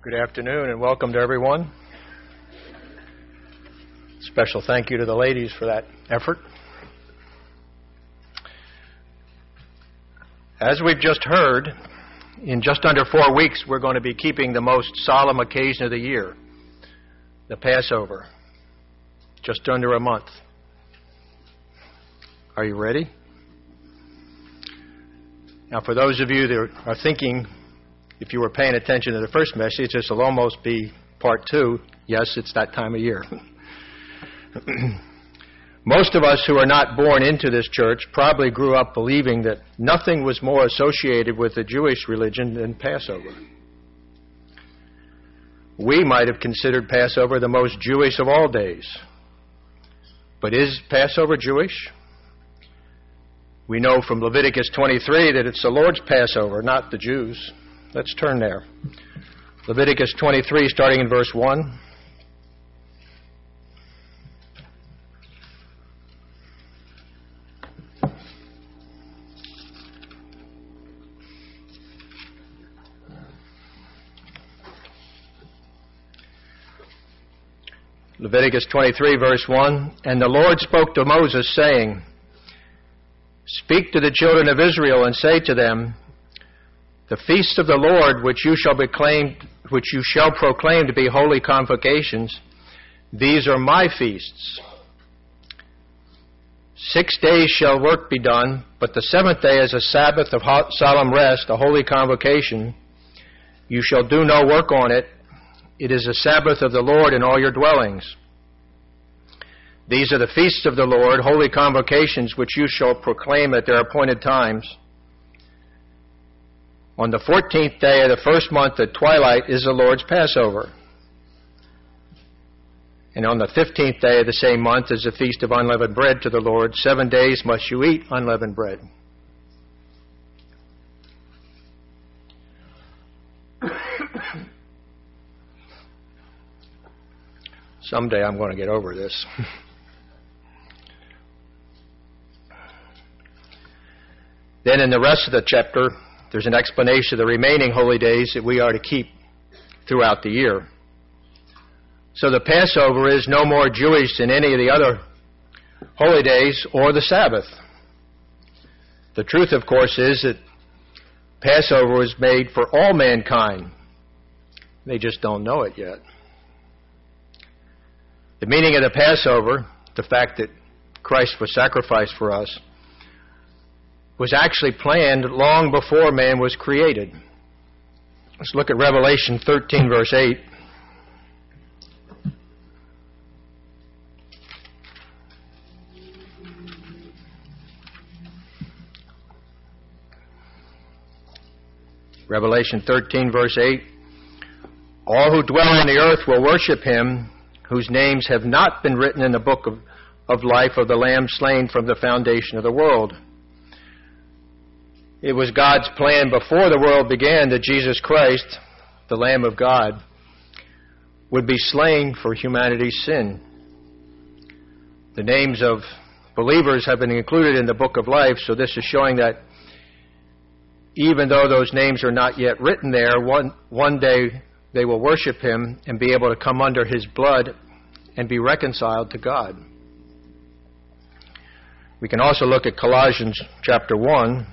Good afternoon and welcome to everyone. Special thank you to the ladies for that effort. As we've just heard, in just under 4 weeks we're going to be keeping the most solemn occasion of the year, the Passover. Just under a month. Are you ready? Now, for those of you that are thinking, if you were paying attention to the first message, this will almost be part 2. Yes, it's that time of year. Most of us who are not born into this church probably grew up believing that nothing was more associated with the Jewish religion than Passover. We might have considered Passover the most Jewish of all days. But is Passover Jewish? We know from Leviticus 23 that it's the Lord's Passover, not the Jews'. Let's turn there. Leviticus 23, starting in verse 1. Leviticus 23, verse 1. And the Lord spoke to Moses, saying, Speak to the children of Israel and say to them, The feasts of the Lord which you shall proclaim to be holy convocations, these are my feasts. 6 days shall work be done, but the 7th day is a Sabbath of solemn rest, a holy convocation. You shall do no work on it. It is a Sabbath of the Lord in all your dwellings. These are the feasts of the Lord, holy convocations, which you shall proclaim at their appointed times. On the 14th day of the first month at twilight is the Lord's Passover. And on the 15th day of the same month is the feast of unleavened bread to the Lord. 7 days must you eat unleavened bread. Someday I'm going to get over this. Then in the rest of the chapter, there's an explanation of the remaining holy days that we are to keep throughout the year. So the Passover is no more Jewish than any of the other holy days or the Sabbath. The truth, of course, is that Passover was made for all mankind. They just don't know it yet. The meaning of the Passover, the fact that Christ was sacrificed for us, was actually planned long before man was created. Let's look at Revelation 13, verse 8. Revelation 13, verse 8. All who dwell on the earth will worship him, whose names have not been written in the book of life of the Lamb slain from the foundation of the world. It was God's plan before the world began that Jesus Christ, the Lamb of God, would be slain for humanity's sin. The names of believers have been included in the book of life, so this is showing that even though those names are not yet written there, one day they will worship him and be able to come under his blood and be reconciled to God. We can also look at Colossians chapter 1.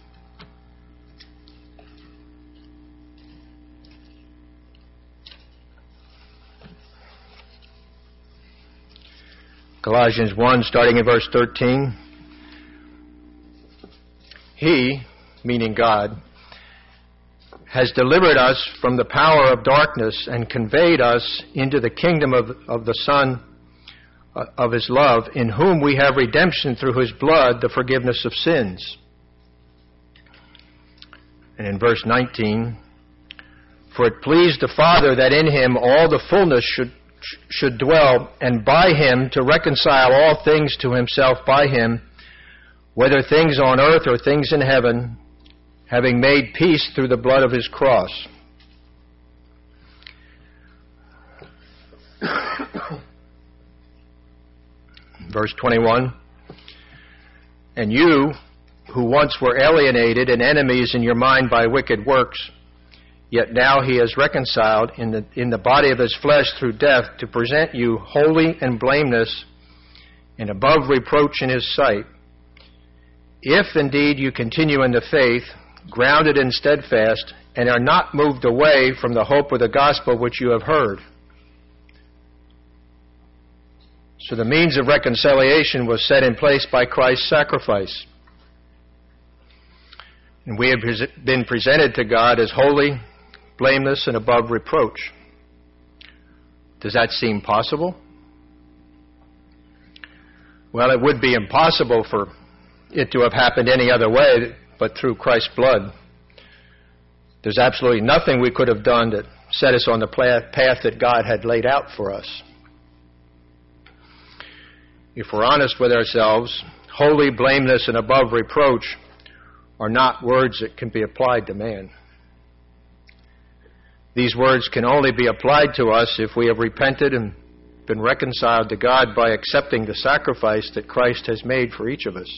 Colossians 1, starting in verse 13. He, meaning God, has delivered us from the power of darkness and conveyed us into the kingdom of the Son of his love, in whom we have redemption through his blood, the forgiveness of sins. And in verse 19, for it pleased the Father that in him all the fullness should dwell, and by him to reconcile all things to himself by him, whether things on earth or things in heaven, having made peace through the blood of his cross. Verse 21, and you, who once were alienated and enemies in your mind by wicked works, Yet now he is reconciled in the body of his flesh through death to present you holy and blameless and above reproach in his sight. If indeed you continue in the faith, grounded and steadfast, and are not moved away from the hope of the gospel which you have heard. So the means of reconciliation was set in place by Christ's sacrifice. And we have been presented to God as holy, blameless, and above reproach. Does that seem possible? Well, it would be impossible for it to have happened any other way but through Christ's blood. There's absolutely nothing we could have done that set us on the path that God had laid out for us. If we're honest with ourselves, holy, blameless, and above reproach are not words that can be applied to man. These words can only be applied to us if we have repented and been reconciled to God by accepting the sacrifice that Christ has made for each of us.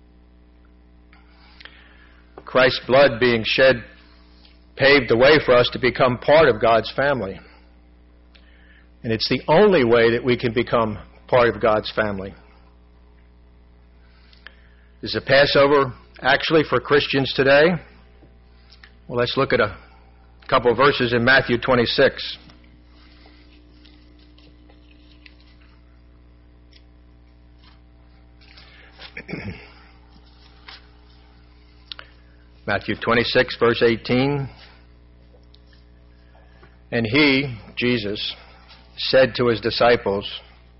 Christ's blood being shed paved the way for us to become part of God's family. And it's the only way that we can become part of God's family. Is the Passover actually for Christians today? Well, let's look at a couple of verses in Matthew 26. Matthew 26, verse 18. And he, Jesus, said to his disciples,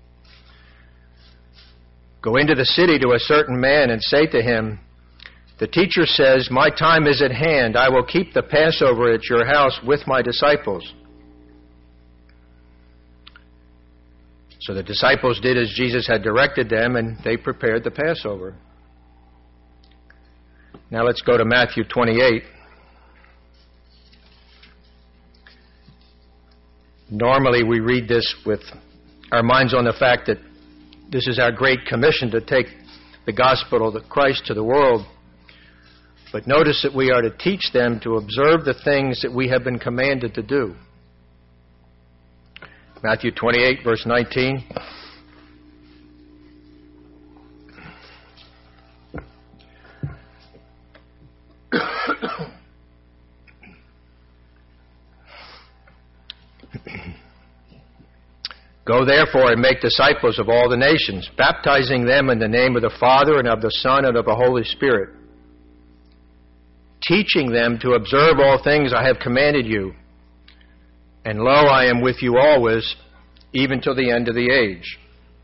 "Go into the city to a certain man and say to him, 'The teacher says, my time is at hand. I will keep the Passover at your house with my disciples.'" So the disciples did as Jesus had directed them, and they prepared the Passover. Now let's go to Matthew 28. Normally we read this with our minds on the fact that this is our great commission to take the gospel of Christ to the world. But notice that we are to teach them to observe the things that we have been commanded to do. Matthew 28, verse 19. Go therefore and make disciples of all the nations, baptizing them in the name of the Father and of the Son and of the Holy Spirit, teaching them to observe all things I have commanded you. And lo, I am with you always, even till the end of the age.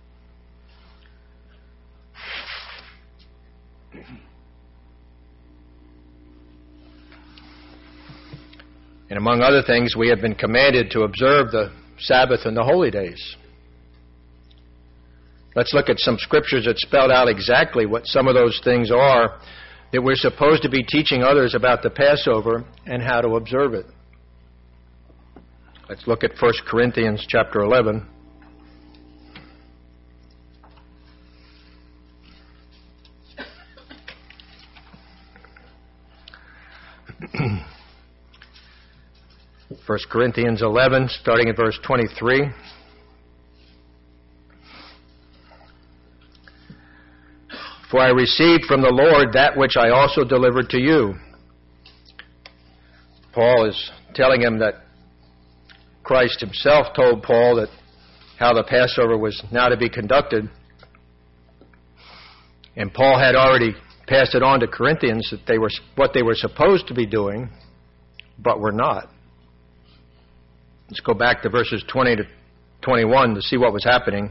And among other things, we have been commanded to observe the Sabbath and the holy days. Let's look at some scriptures that spell out exactly what some of those things are that we're supposed to be teaching others about the Passover and how to observe it. Let's look at 1 Corinthians chapter 11. First Corinthians 11, starting at verse 23. For I received from the Lord that which I also delivered to you. Paul is telling him that Christ himself told Paul that how the Passover was now to be conducted. And Paul had already passed it on to Corinthians that they were what they were supposed to be doing, but were not. Let's go back to verses 20 to 21 to see what was happening.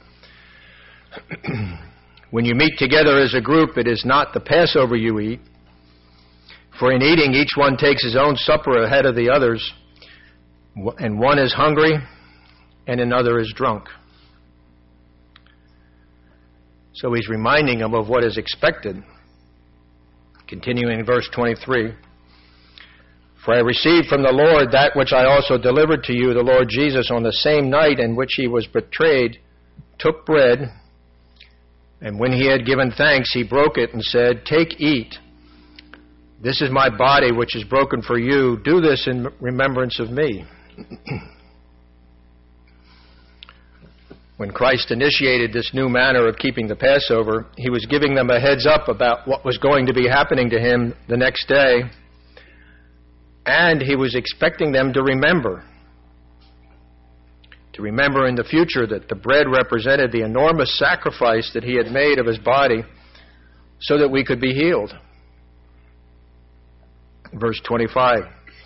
When you meet together as a group, it is not the Passover you eat. For in eating, each one takes his own supper ahead of the others, and one is hungry, and another is drunk. So he's reminding them of what is expected. Continuing in verse 23. For I received from the Lord that which I also delivered to you. The Lord Jesus, on the same night in which he was betrayed, took bread, and when he had given thanks, he broke it and said, Take, eat. This is my body which is broken for you. Do this in remembrance of me. When Christ initiated this new manner of keeping the Passover, he was giving them a heads up about what was going to be happening to him the next day, and he was expecting them to remember in the future that the bread represented the enormous sacrifice that he had made of his body so that we could be healed. Verse 25.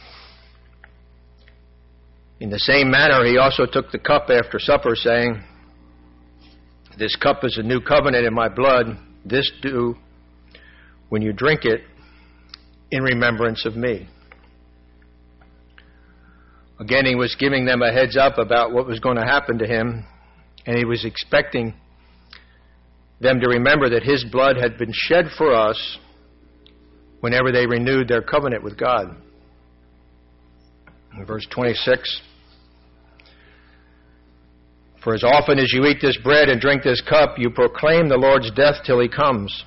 In the same manner, he also took the cup after supper, saying, "This cup is a new covenant in my blood. This do when you drink it in remembrance of me." Again, he was giving them a heads up about what was going to happen to him, and he was expecting them to remember that his blood had been shed for us whenever they renewed their covenant with God. In verse 26, "For as often as you eat this bread and drink this cup, you proclaim the Lord's death till he comes."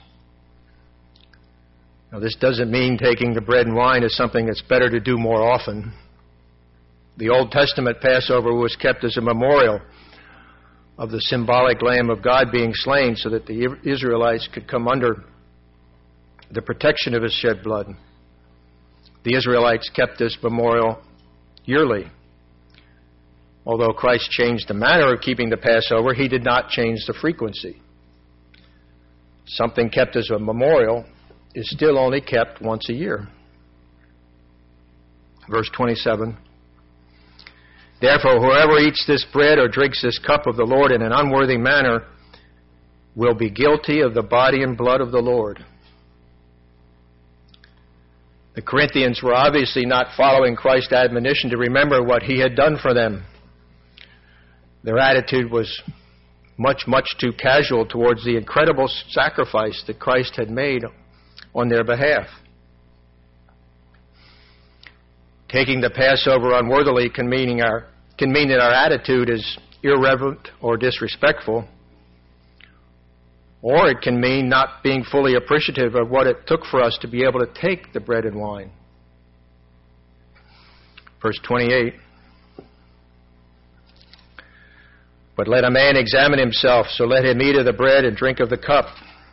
Now, this doesn't mean taking the bread and wine is something that's better to do more often. The Old Testament Passover was kept as a memorial of the symbolic Lamb of God being slain so that the Israelites could come under the protection of his shed blood. The Israelites kept this memorial yearly. Although Christ changed the manner of keeping the Passover, he did not change the frequency. Something kept as a memorial is still only kept once a year. Verse 27, "Therefore, whoever eats this bread or drinks this cup of the Lord in an unworthy manner will be guilty of the body and blood of the Lord." The Corinthians were obviously not following Christ's admonition to remember what he had done for them. Their attitude was much, much too casual towards the incredible sacrifice that Christ had made on their behalf. Taking the Passover unworthily can mean that our attitude is irreverent or disrespectful, or it can mean not being fully appreciative of what it took for us to be able to take the bread and wine. Verse 28, "But let a man examine himself, so let him eat of the bread and drink of the cup.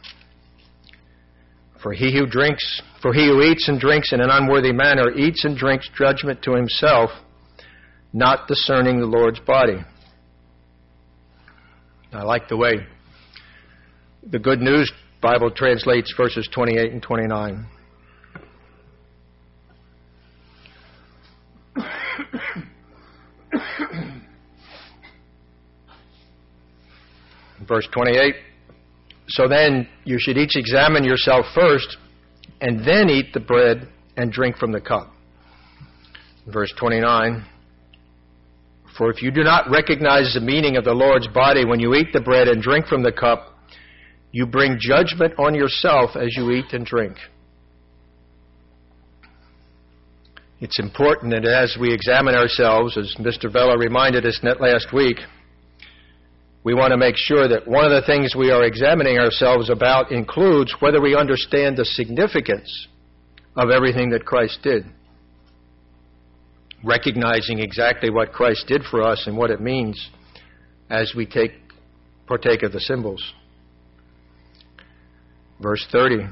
For he who eats and drinks in an unworthy manner eats and drinks judgment to himself, not discerning the Lord's body." I like the way the Good News Bible translates verses 28 and 29. Verse 28, "So then you should each examine yourself first, and then eat the bread and drink from the cup." Verse 29, "For if you do not recognize the meaning of the Lord's body when you eat the bread and drink from the cup, you bring judgment on yourself as you eat and drink." It's important that as we examine ourselves, as Mr. Vella reminded us last week, we want to make sure that one of the things we are examining ourselves about includes whether we understand the significance of everything that Christ did. Recognizing exactly what Christ did for us and what it means as we partake of the symbols. Verse 30,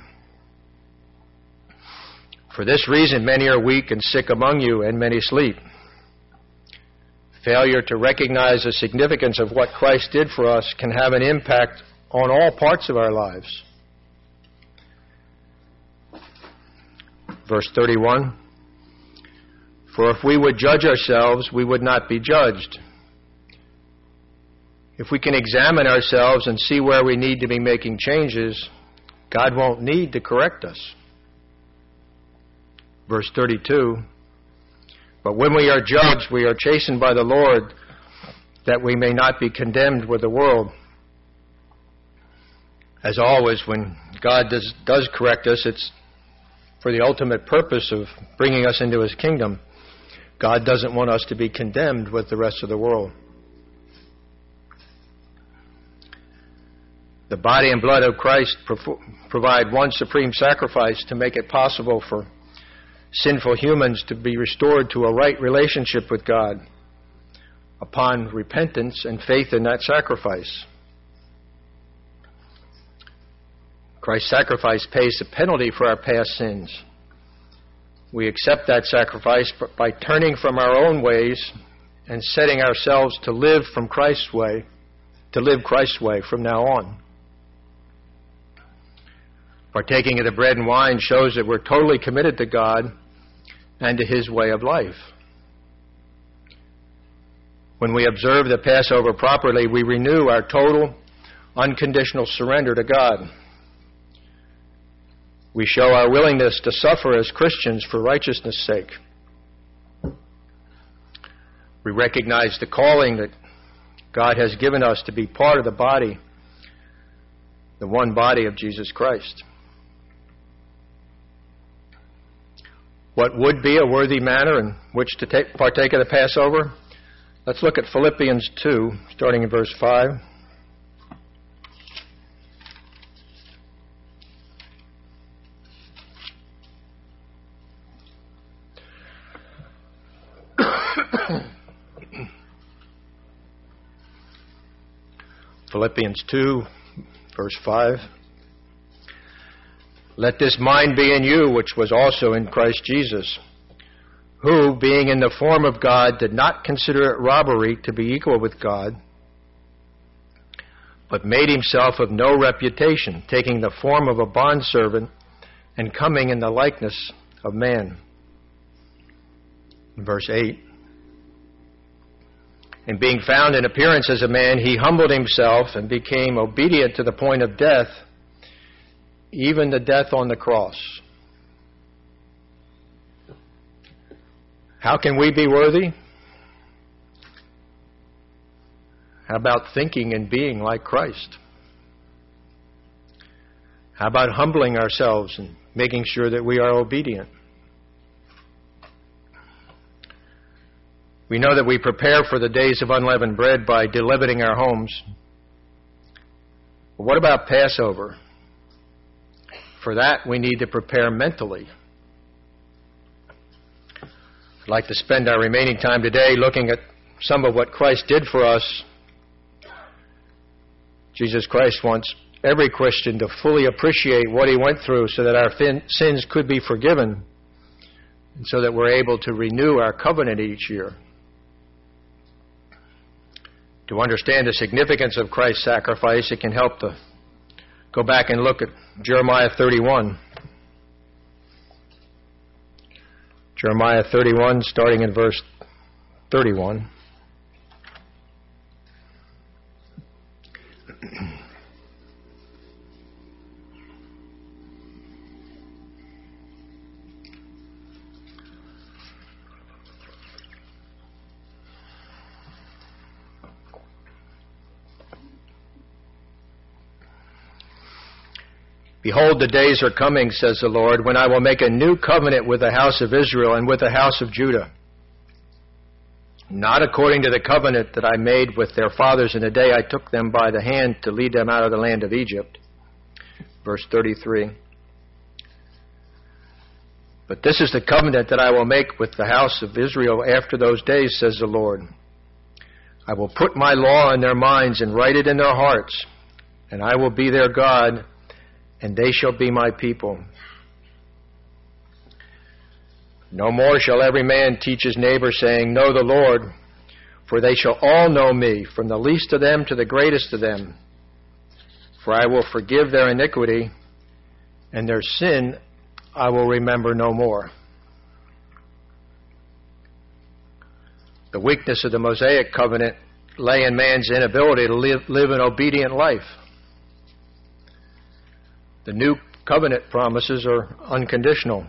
"For this reason many are weak and sick among you, and many sleep." Failure to recognize the significance of what Christ did for us can have an impact on all parts of our lives. Verse 31, "For if we would judge ourselves, we would not be judged." If we can examine ourselves and see where we need to be making changes, God won't need to correct us. Verse 32, "But when we are judged, we are chastened by the Lord, that we may not be condemned with the world." As always, when God does correct us, it's for the ultimate purpose of bringing us into his kingdom. God doesn't want us to be condemned with the rest of the world. The body and blood of Christ provide one supreme sacrifice to make it possible for sinful humans to be restored to a right relationship with God upon repentance and faith in that sacrifice. Christ's sacrifice pays the penalty for our past sins. We accept that sacrifice by turning from our own ways and setting ourselves to live Christ's way from now on. Partaking of the bread and wine shows that we're totally committed to God and to His way of life. When we observe the Passover properly, we renew our total, unconditional surrender to God. We show our willingness to suffer as Christians for righteousness' sake. We recognize the calling that God has given us to be part of the body, the one body of Jesus Christ. What would be a worthy manner in which to partake of the Passover? Let's look at Philippians 2, starting in verse 5. Philippians 2, verse 5. Let this mind be in you, which was also in Christ Jesus, who, being in the form of God, did not consider it robbery to be equal with God, but made himself of no reputation, taking the form of a bondservant and coming in the likeness of man. Verse 8. And being found in appearance as a man, he humbled himself and became obedient to the point of death, even the death on the cross. How can we be worthy? How about thinking and being like Christ? How about humbling ourselves and making sure that we are obedient? We know that we prepare for the days of unleavened bread by deleavening our homes. But what about Passover? For that, we need to prepare mentally. I'd like to spend our remaining time today looking at some of what Christ did for us. Jesus Christ wants every Christian to fully appreciate what He went through so that our sins could be forgiven and so that we're able to renew our covenant each year. To understand the significance of Christ's sacrifice, it can help to go back and look at Jeremiah 31. Jeremiah 31, starting in verse 31. Behold, the days are coming, says the Lord, when I will make a new covenant with the house of Israel and with the house of Judah. Not according to the covenant that I made with their fathers in the day I took them by the hand to lead them out of the land of Egypt. Verse 33. But this is the covenant that I will make with the house of Israel after those days, says the Lord. I will put my law in their minds and write it in their hearts, and I will be their God, and they shall be my people. No more shall every man teach his neighbor, saying, Know the Lord, for they shall all know me, from the least of them to the greatest of them. For I will forgive their iniquity, and their sin I will remember no more. The weakness of the Mosaic covenant lay in man's inability to live an obedient life. The new covenant promises are unconditional.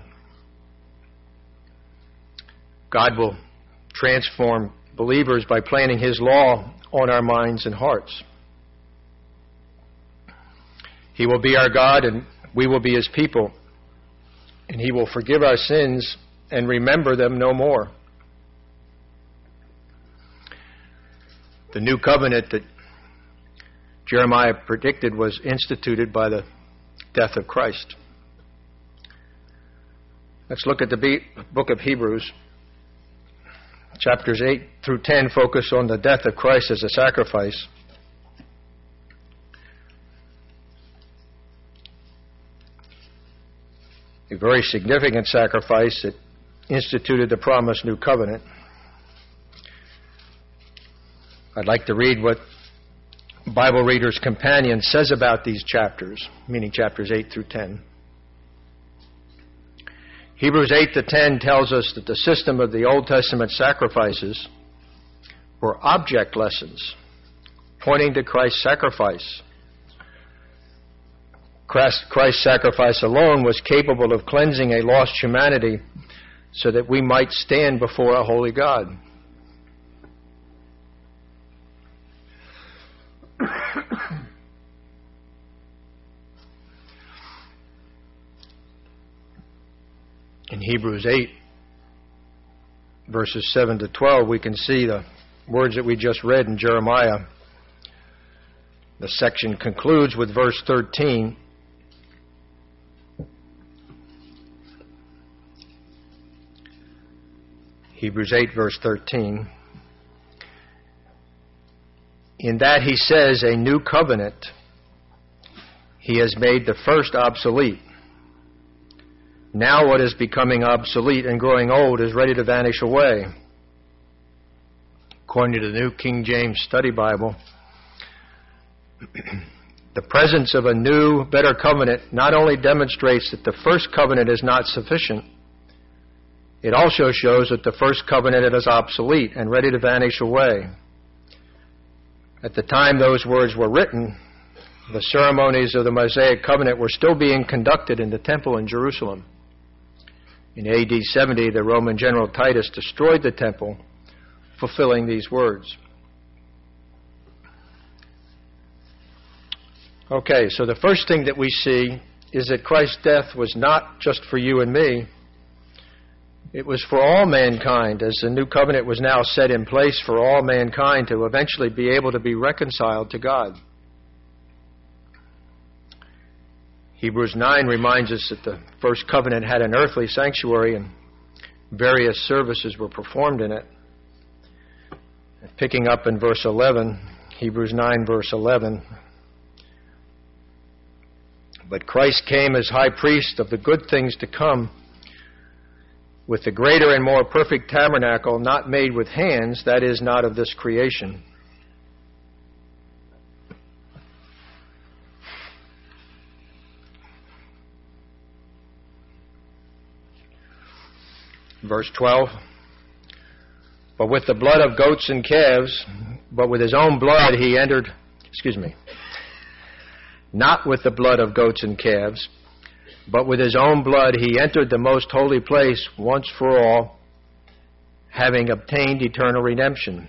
God will transform believers by planting His law on our minds and hearts. He will be our God and we will be His people. And He will forgive our sins and remember them no more. The new covenant that Jeremiah predicted was instituted by the death of Christ. Let's look at the book of Hebrews. Chapters 8 through 10 focus on the death of Christ as a sacrifice. A very significant sacrifice that instituted the promised new covenant. I'd like to read what Bible Reader's Companion says about these chapters, meaning chapters 8 through 10. Hebrews 8 to 10 tells us that the system of the Old Testament sacrifices were object lessons, pointing to Christ's sacrifice. Christ's sacrifice alone was capable of cleansing a lost humanity so that we might stand before a holy God. In Hebrews 8, verses 7 to 12, we can see the words that we just read in Jeremiah. The section concludes with verse 13. Hebrews 8, verse 13. In that he says, a new covenant, he has made the first obsolete. Now what is becoming obsolete and growing old is ready to vanish away. According to the New King James Study Bible, the presence of a new, better covenant not only demonstrates that the first covenant is not sufficient, it also shows that the first covenant is obsolete and ready to vanish away. At the time those words were written, the ceremonies of the Mosaic covenant were still being conducted in the temple in Jerusalem. In AD 70, the Roman general Titus destroyed the temple, fulfilling these words. Okay, so the first thing that we see is that Christ's death was not just for you and me. It was for all mankind, as the new covenant was now set in place for all mankind to eventually be able to be reconciled to God. Hebrews 9 reminds us that the first covenant had an earthly sanctuary and various services were performed in it. Picking up in verse 11, Hebrews 9 verse 11. But Christ came as high priest of the good things to come, with the greater and more perfect tabernacle, not made with hands, that is, not of this creation. Verse 12, but with the blood of goats and calves, but with his own blood he entered, not with the blood of goats and calves, but with his own blood he entered the most holy place once for all, having obtained eternal redemption.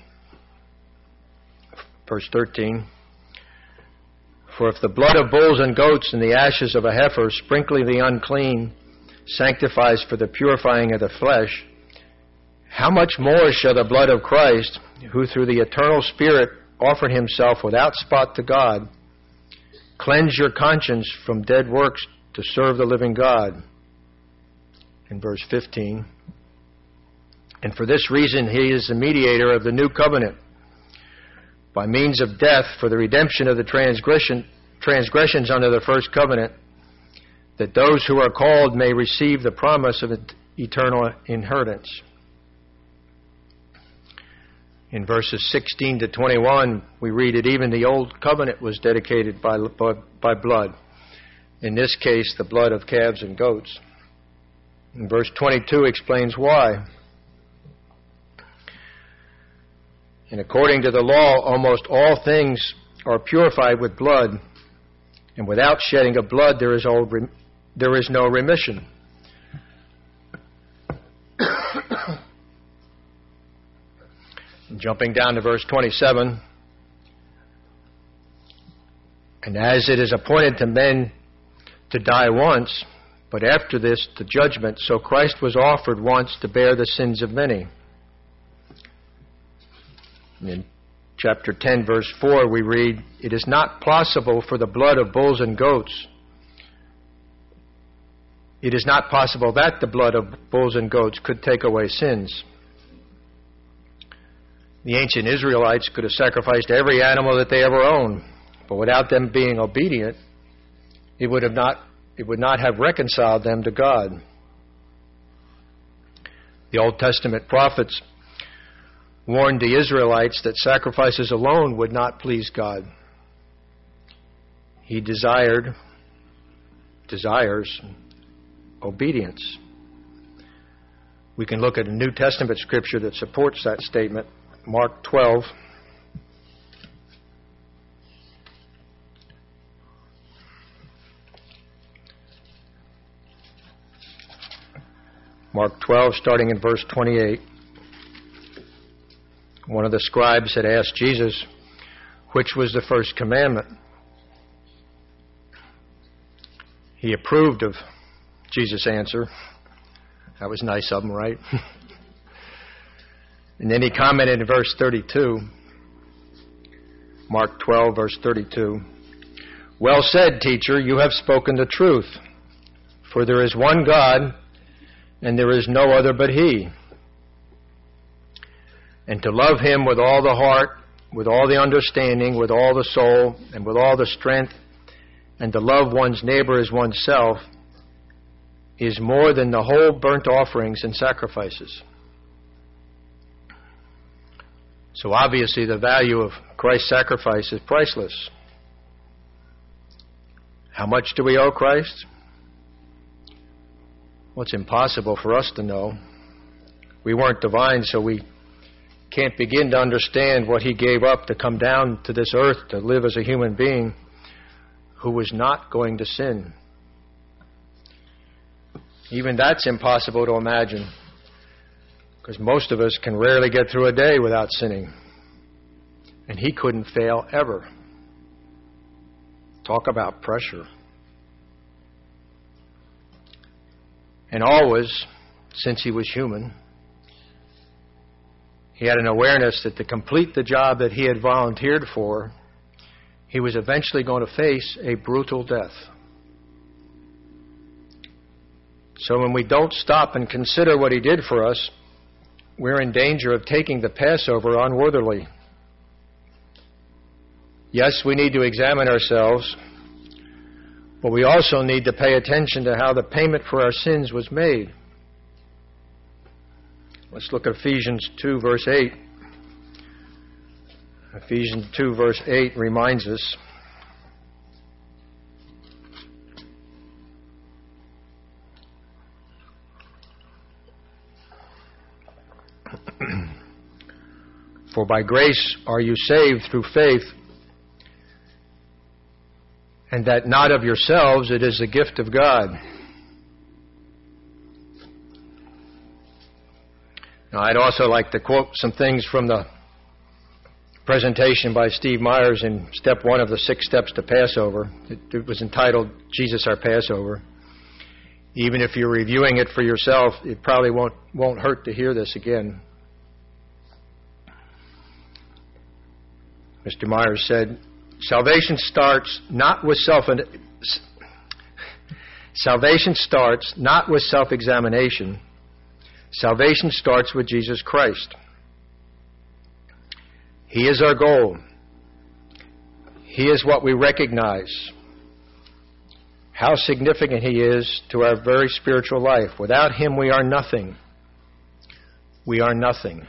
Verse 13, for if the blood of bulls and goats and the ashes of a heifer, sprinkling the unclean, sanctifies for the purifying of the flesh, how much more shall the blood of Christ, who through the eternal Spirit offered himself without spot to God, cleanse your conscience from dead works to serve the living God? In verse 15, and for this reason he is the mediator of the new covenant, by means of death for the redemption of the transgressions under the first covenant, that those who are called may receive the promise of eternal inheritance. In verses 16 to 21, we read that even the old covenant was dedicated by blood. In this case, the blood of calves and goats. And verse 22 explains why. And according to the law, almost all things are purified with blood, and without shedding of blood there is no remission. Jumping down to verse 27, and as it is appointed to men to die once, but after this to judgment, so Christ was offered once to bear the sins of many. And in chapter 10, verse 4, we read, "It is not possible for the blood of bulls and goats. It is not possible that the blood of bulls and goats could take away sins." The ancient Israelites could have sacrificed every animal that they ever owned, but without them being obedient, it would not have reconciled them to God. The Old Testament prophets warned the Israelites that sacrifices alone would not please God. He desires obedience. We can look at a New Testament scripture that supports that statement. Mark 12. Mark 12, starting in verse 28. One of the scribes had asked Jesus, which was the first commandment? He approved of Jesus' answer. That was nice of him, right? And then he commented in verse 32, Mark 12, verse 32, "Well said, teacher, you have spoken the truth. For there is one God, and there is no other but He. And to love Him with all the heart, with all the understanding, with all the soul, and with all the strength, and to love one's neighbor as oneself, is more than the whole burnt offerings and sacrifices." So obviously the value of Christ's sacrifice is priceless. How much do we owe Christ? Well, it's impossible for us to know. We weren't divine, so we can't begin to understand what He gave up to come down to this earth to live as a human being who was not going to sin. Even that's impossible to imagine, because most of us can rarely get through a day without sinning. And He couldn't fail ever. Talk about pressure. And always, since He was human, He had an awareness that to complete the job that He had volunteered for, He was eventually going to face a brutal death. So when we don't stop and consider what He did for us, we're in danger of taking the Passover unworthily. Yes, we need to examine ourselves, but we also need to pay attention to how the payment for our sins was made. Let's look at Ephesians 2, verse 8. Ephesians 2, verse 8 reminds us, "For by grace are you saved through faith, and that not of yourselves, it is the gift of God." Now, I'd also like to quote some things from the presentation by Steve Myers in step 1 of the 6 steps to Passover. It was entitled, "Jesus Our Passover." Even if you're reviewing it for yourself, it probably won't hurt to hear this again. Mr. Myers said, Salvation starts not with self-examination. Salvation starts with Jesus Christ. He is our goal. He is what we recognize. How significant He is to our very spiritual life. Without Him, we are nothing. We are nothing.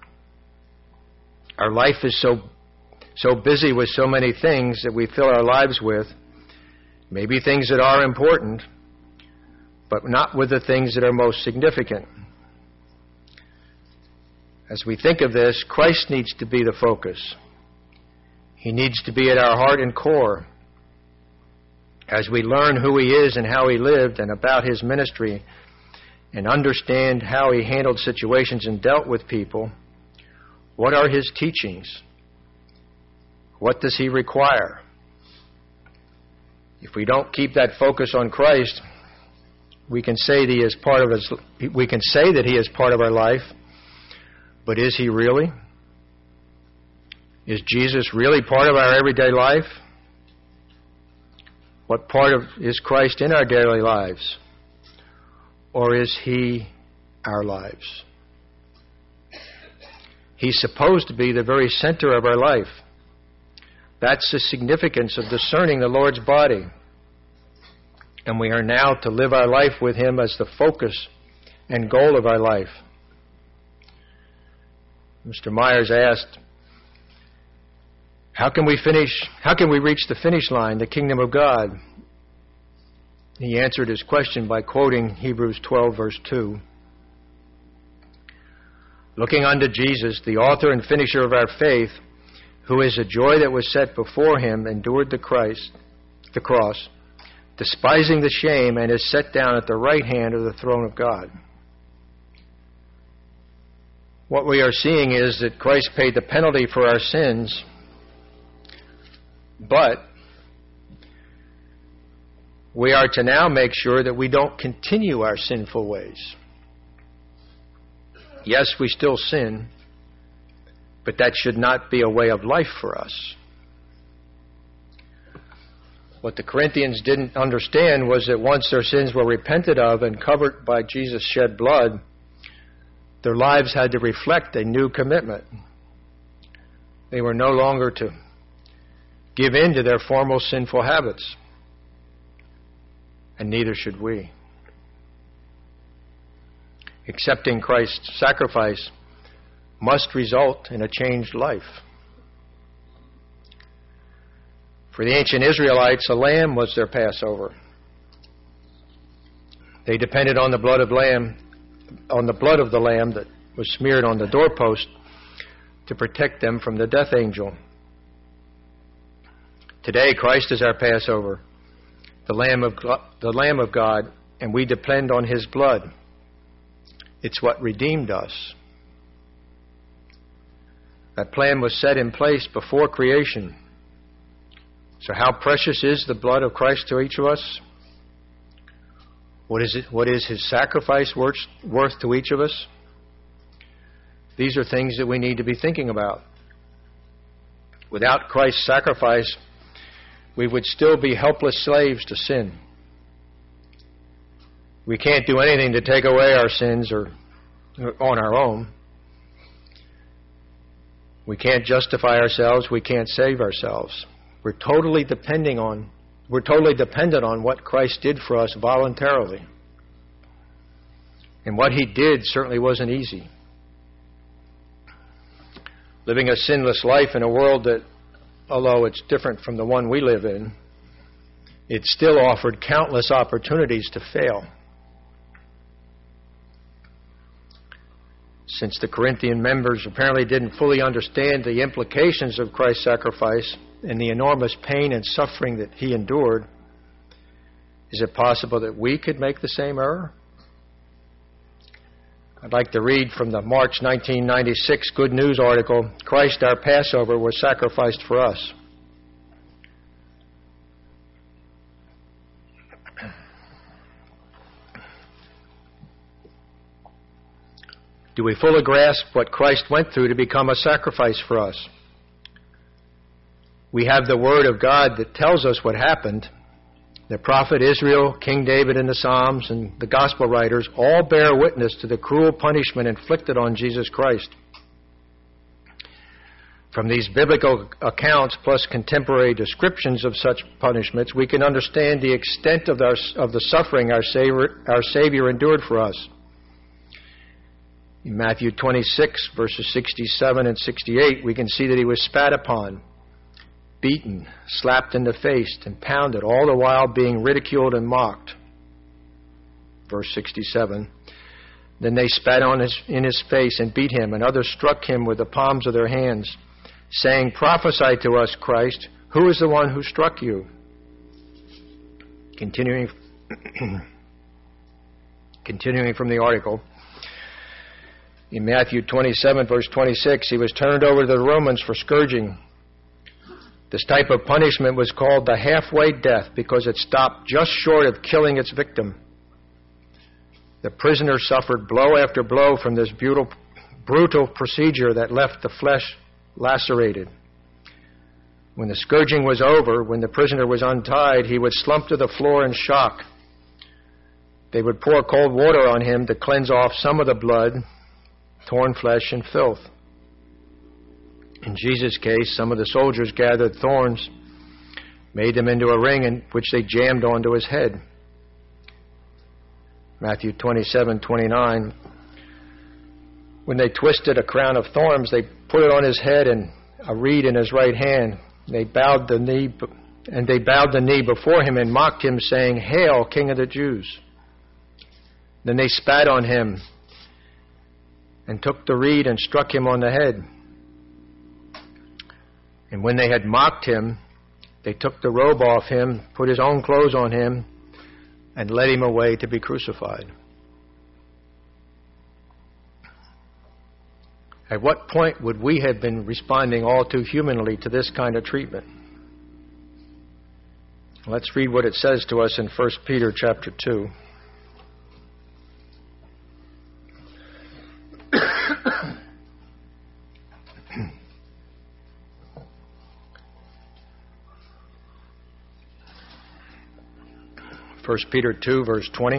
Our life is so busy with so many things that we fill our lives with, maybe things that are important, but not with the things that are most significant. As we think of this, Christ needs to be the focus. He needs to be at our heart and core. As we learn who He is and how He lived and about His ministry and understand how He handled situations and dealt with people, what are His teachings? What does He require? If we don't keep that focus on Christ, we can say that He is part of our life, but is He really? Is Jesus really part of our everyday life? What part of is Christ in our daily lives? Or is He our lives? He's supposed to be the very center of our life. That's the significance of discerning the Lord's body. And we are now to live our life with Him as the focus and goal of our life. Mr. Myers asked, how can we reach the finish line, the kingdom of God? He answered his question by quoting Hebrews 12, verse 2. Looking unto Jesus, the author and finisher of our faith, who is a joy that was set before Him, endured the cross, despising the shame, and is set down at the right hand of the throne of God. What we are seeing is that Christ paid the penalty for our sins, but we are to now make sure that we don't continue our sinful ways. Yes, we still sin, but that should not be a way of life for us. What the Corinthians didn't understand was that once their sins were repented of and covered by Jesus' shed blood, their lives had to reflect a new commitment. They were no longer to give in to their former sinful habits, and neither should we. Accepting Christ's sacrifice must result in a changed life. For the ancient Israelites, a lamb was their Passover. They depended on the blood of the lamb that was smeared on the doorpost to protect them from the death angel. Today, Christ is our Passover, the Lamb of God, and we depend on His blood. It's what redeemed us. That plan was set in place before creation. So how precious is the blood of Christ to each of us? What is His sacrifice worth to each of us? These are things that we need to be thinking about. Without Christ's sacrifice, we would still be helpless slaves to sin. We can't do anything to take away our sins or on our own. We can't justify ourselves. We can't save ourselves. We're totally dependent on what Christ did for us voluntarily. And what He did certainly wasn't easy. Living a sinless life in a world that, although it's different from the one we live in, it still offered countless opportunities to fail. Since the Corinthian members apparently didn't fully understand the implications of Christ's sacrifice and the enormous pain and suffering that He endured, is it possible that we could make the same error? I'd like to read from the March 1996 Good News article, "Christ Our Passover Was Sacrificed for Us." Do we fully grasp what Christ went through to become a sacrifice for us? We have the Word of God that tells us what happened. The prophet Israel, King David in the Psalms, and the Gospel writers all bear witness to the cruel punishment inflicted on Jesus Christ. From these biblical accounts, plus contemporary descriptions of such punishments, we can understand the extent of the suffering our Savior endured for us. In Matthew 26, verses 67 and 68, we can see that He was spat upon, beaten, slapped in the face, and pounded, all the while being ridiculed and mocked. Verse 67, then they spat in his face and beat Him, and others struck Him with the palms of their hands, saying, "Prophesy to us, Christ, who is the one who struck you?" Continuing from the article, in Matthew 27, verse 26, He was turned over to the Romans for scourging. This type of punishment was called the halfway death because it stopped just short of killing its victim. The prisoner suffered blow after blow from this brutal procedure that left the flesh lacerated. When the scourging was over, when the prisoner was untied, he would slump to the floor in shock. They would pour cold water on him to cleanse off some of the blood, torn flesh, and filth. In Jesus' case, some of the soldiers gathered thorns, made them into a ring in which they jammed onto his head. Matthew 27:29. When they twisted a crown of thorns, they put it on his head and a reed in his right hand. They bowed the knee before him and mocked him, saying, "Hail, King of the Jews." Then they spat on him and took the reed and struck him on the head. And when they had mocked him, they took the robe off him, put his own clothes on him, and led him away to be crucified. At what point would we have been responding all too humanly to this kind of treatment? Let's read what it says to us in 1 Peter chapter 2. First Peter 2, verse 20.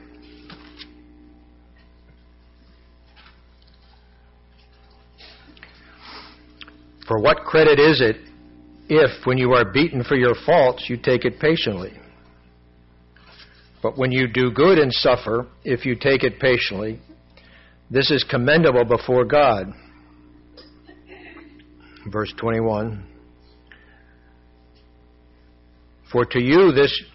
For what credit is it if, when you are beaten for your faults, you take it patiently? But when you do good and suffer, if you take it patiently, this is commendable before God. Verse 21. For to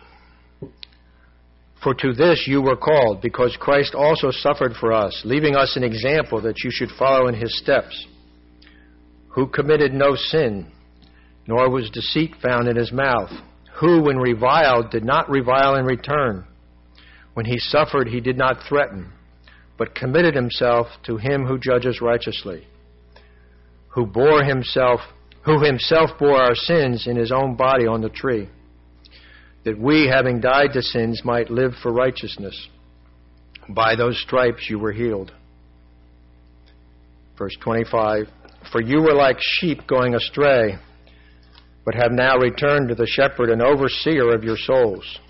this you were called, because Christ also suffered for us, leaving us an example that you should follow in his steps, who committed no sin, nor was deceit found in his mouth, who, when reviled, did not revile in return. When he suffered, he did not threaten, but committed himself to him who judges righteously, who himself bore our sins in his own body on the tree, that we, having died to sins, might live for righteousness. By those stripes you were healed. Verse 25. For you were like sheep going astray, but have now returned to the shepherd and overseer of your souls.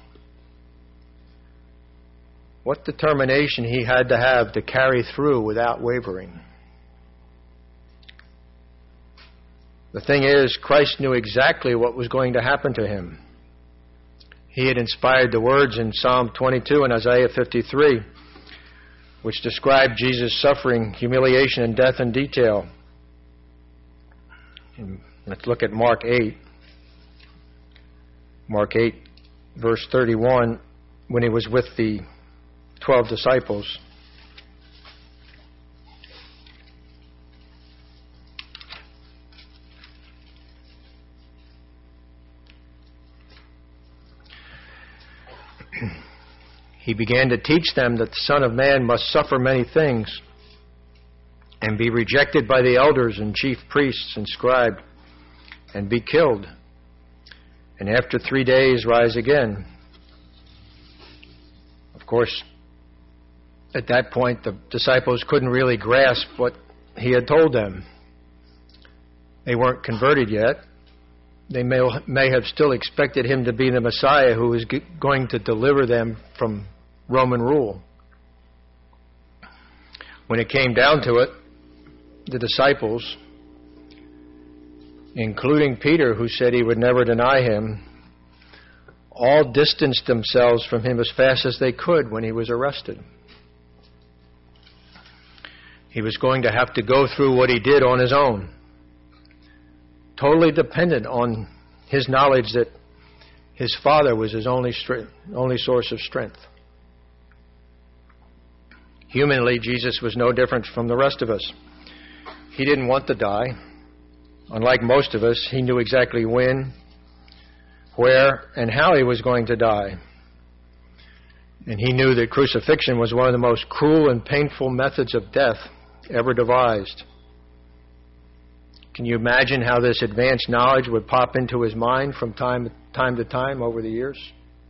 What determination he had to have to carry through without wavering. The thing is, Christ knew exactly what was going to happen to him. He had inspired the words in Psalm 22 and Isaiah 53, which describe Jesus' suffering, humiliation, and death in detail. And let's look at Mark 8. Mark 8, verse 31, when he was with the 12 disciples. He began to teach them that the Son of Man must suffer many things and be rejected by the elders and chief priests and scribes and be killed, and after 3 days rise again. Of course, at that point, the disciples couldn't really grasp what he had told them. They weren't converted yet. They may have still expected him to be the Messiah who was going to deliver them from Roman rule. When it came down to it, the disciples, including Peter, who said he would never deny him, all distanced themselves from him as fast as they could when he was arrested. He was going to have to go through what he did on his own, totally dependent on his knowledge that his Father was his only source of strength. Humanly, Jesus was no different from the rest of us. He didn't want to die. Unlike most of us, he knew exactly when, where, and how he was going to die. And he knew that crucifixion was one of the most cruel and painful methods of death ever devised. Can you imagine how this advanced knowledge would pop into his mind from time to time over the years?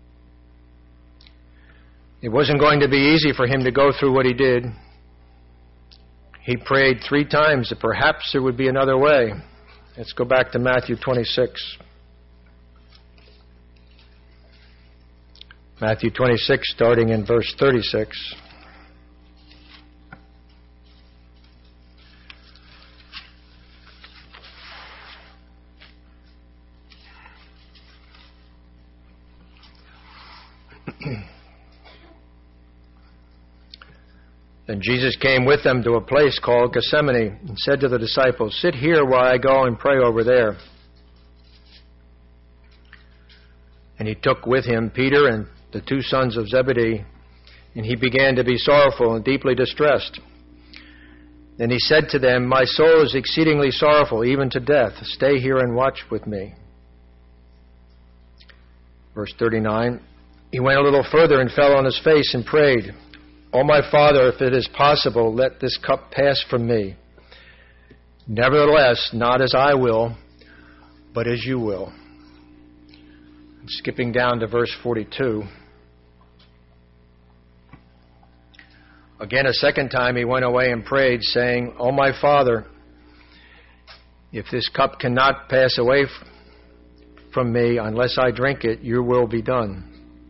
It wasn't going to be easy for him to go through what he did. He prayed 3 times that perhaps there would be another way, Let's go back to Matthew 26. Matthew 26, starting in verse 36. Then Jesus came with them to a place called Gethsemane and said to the disciples, "Sit here while I go and pray over there." And he took with him Peter and the two sons of Zebedee, and he began to be sorrowful and deeply distressed. Then he said to them, "My soul is exceedingly sorrowful, even to death. Stay here and watch with me." Verse 39, he went a little further and fell on his face and prayed, "O my Father, if it is possible, let this cup pass from me. Nevertheless, not as I will, but as you will." And skipping down to verse 42. Again, a second time he went away and prayed, saying, "O my Father, if this cup cannot pass away from me unless I drink it, your will be done."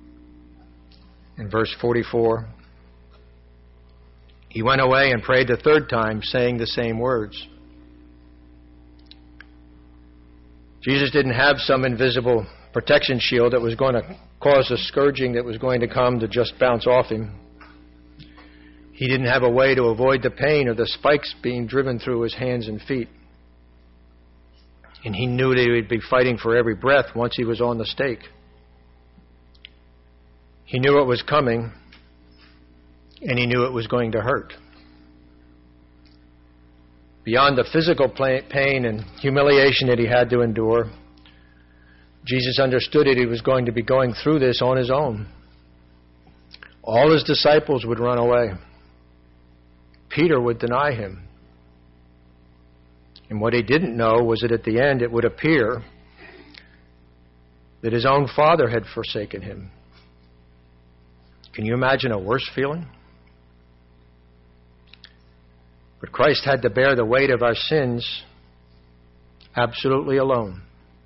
In verse 44, he went away and prayed the third time, saying the same words. Jesus didn't have some invisible protection shield that was going to cause the scourging that was going to come to just bounce off him. He didn't have a way to avoid the pain of the spikes being driven through his hands and feet. And he knew that he would be fighting for every breath once he was on the stake. He knew it was coming, and he knew it was going to hurt. Beyond the physical pain and humiliation that he had to endure, Jesus understood that he was going to be going through this on his own. All his disciples would run away. Peter would deny him. And what he didn't know was that at the end it would appear that his own Father had forsaken him. Can you imagine a worse feeling? But Christ had to bear the weight of our sins absolutely alone.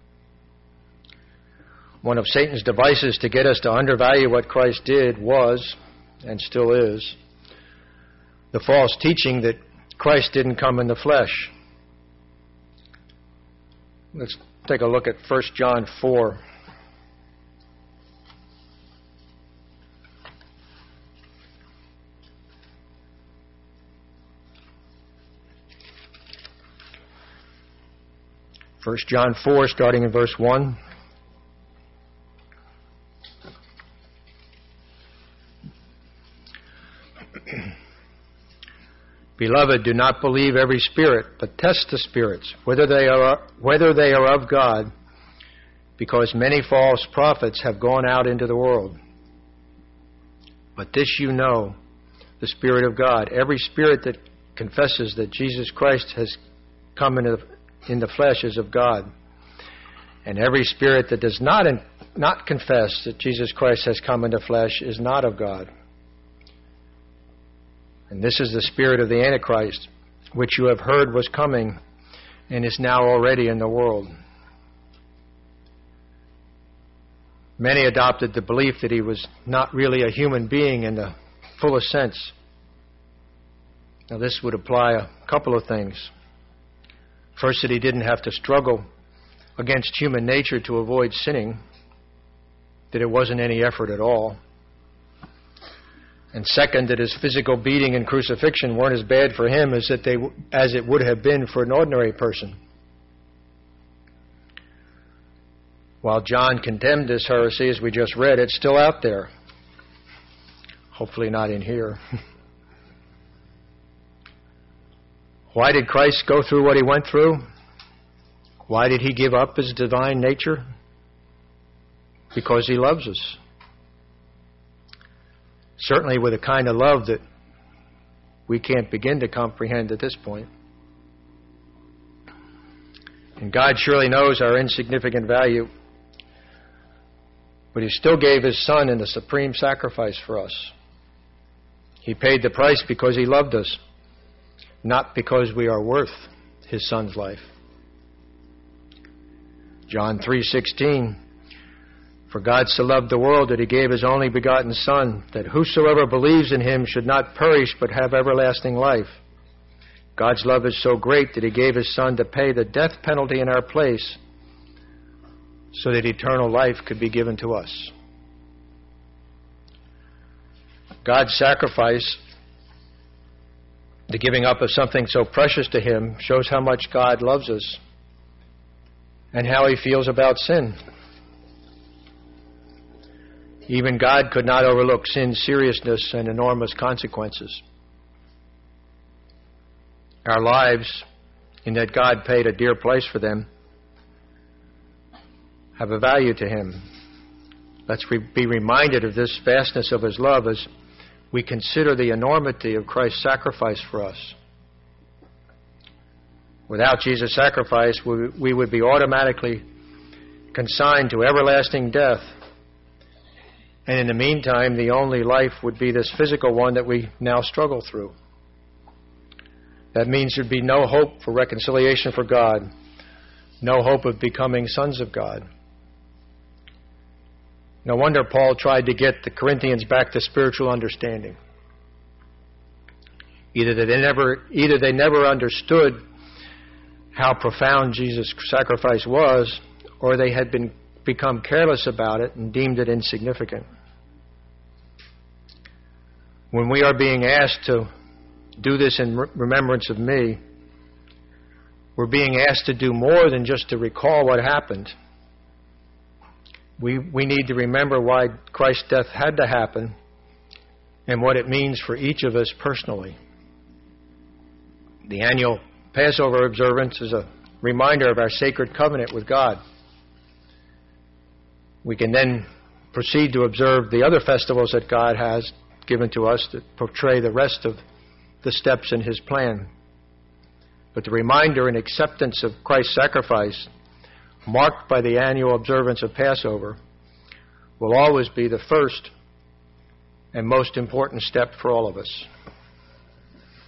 One of Satan's devices to get us to undervalue what Christ did was, and still is, the false teaching that Christ didn't come in the flesh. Let's take a look at 1 John 4. First John 4, starting in verse 1. Beloved, do not believe every spirit, but test the spirits, whether they are of God, because many false prophets have gone out into the world. But this you know, the Spirit of God. Every spirit that confesses that Jesus Christ has come in the flesh is of God. And every spirit that does not confess that Jesus Christ has come in the flesh is not of God. And this is the spirit of the Antichrist, which you have heard was coming and is now already in the world. Many adopted the belief that he was not really a human being in the fullest sense. Now this would apply a couple of things. First, that he didn't have to struggle against human nature to avoid sinning, that it wasn't any effort at all. And second, that his physical beating and crucifixion weren't as bad for him as it would have been for an ordinary person. While John condemned this heresy, as we just read, it's still out there. Hopefully not in here. Why did Christ go through what he went through? Why did he give up his divine nature? Because he loves us. Certainly with a kind of love that we can't begin to comprehend at this point. And God surely knows our insignificant value, but he still gave his Son in the supreme sacrifice for us. He paid the price because he loved us, not because we are worth his Son's life. John 3:16, "For God so loved the world that he gave his only begotten Son, that whosoever believes in him should not perish but have everlasting life." God's love is so great that he gave his Son to pay the death penalty in our place so that eternal life could be given to us. God's sacrifice, the giving up of something so precious to him, shows how much God loves us and how he feels about sin. Even God could not overlook sin's seriousness and enormous consequences. Our lives, in that God paid a dear price for them, have a value to him. Let's be reminded of this vastness of his love as we consider the enormity of Christ's sacrifice for us. Without Jesus' sacrifice, we would be automatically consigned to everlasting death. And in the meantime, the only life would be this physical one that we now struggle through. That means there'd be no hope for reconciliation for God, no hope of becoming sons of God. No wonder Paul tried to get the Corinthians back to spiritual understanding. Either they never understood how profound Jesus' sacrifice was, or they had become careless about it and deemed it insignificant. When we are being asked to do this in remembrance of me, we're being asked to do more than just to recall what happened. We need to remember why Christ's death had to happen and what it means for each of us personally. The annual Passover observance is a reminder of our sacred covenant with God. We can then proceed to observe the other festivals that God has given to us that portray the rest of the steps in his plan. But the reminder and acceptance of Christ's sacrifice, marked by the annual observance of Passover, will always be the first and most important step for all of us.